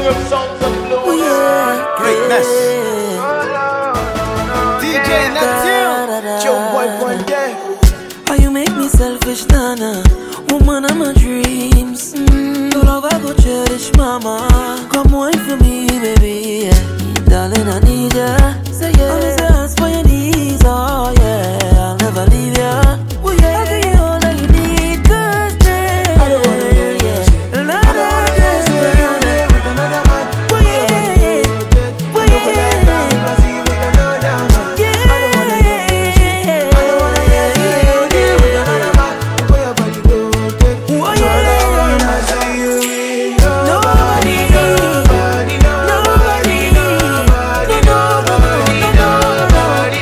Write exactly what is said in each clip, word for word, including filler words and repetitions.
Oh yeah, Greatness. D J Neptune. Joe Boy Boy Day. How you make me selfish, Nana? Woman of my dreams. Mm, your love I go cherish, mama. Come wine for me, baby. Yeah. Darling, I need ya. Say yeah. Always ask for your needs. Oh yeah, I'll never leave ya. Oh yeah, I'll give you all that you need. Cause babe, I don't wanna lose ya. I don't wanna lose ya with another man. Oh yeah, oh yeah, yeah. I see you with another man. Yeah, I don't wanna lose ya. I don't wanna lose ya with another man. Oh yeah, but you don't take. Oh yeah, I see you with nobody, nobody, nobody, nobody, nobody, nobody,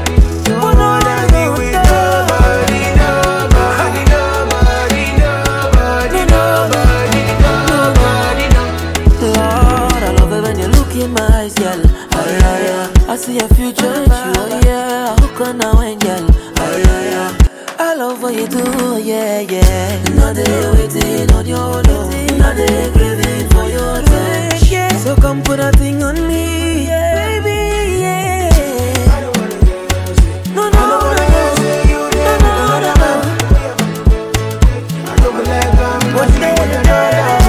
Lord, I love it when you look in my eyes, girl. Ay, ay, ay. I see a future with you, oh yeah. Hook on now and girl. Ay, ay, ay. I love what you do, yeah, yeah. Not they waiting on your door, not they craving for your touch. Yeah. So come put a thing on me, yeah, baby, yeah. No, no, no, no, no, no, no. What's that?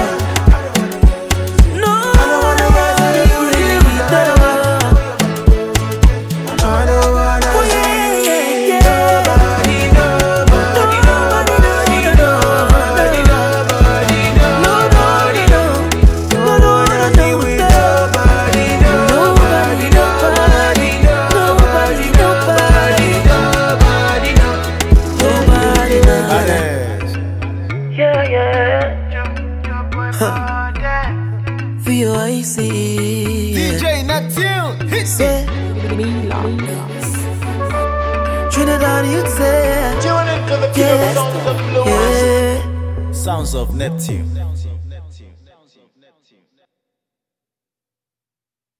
V O I C D J Neptune. Hit it. Trinidad, you'd say Tune into the yes, sounds of blues. yeah. Sounds of Neptune.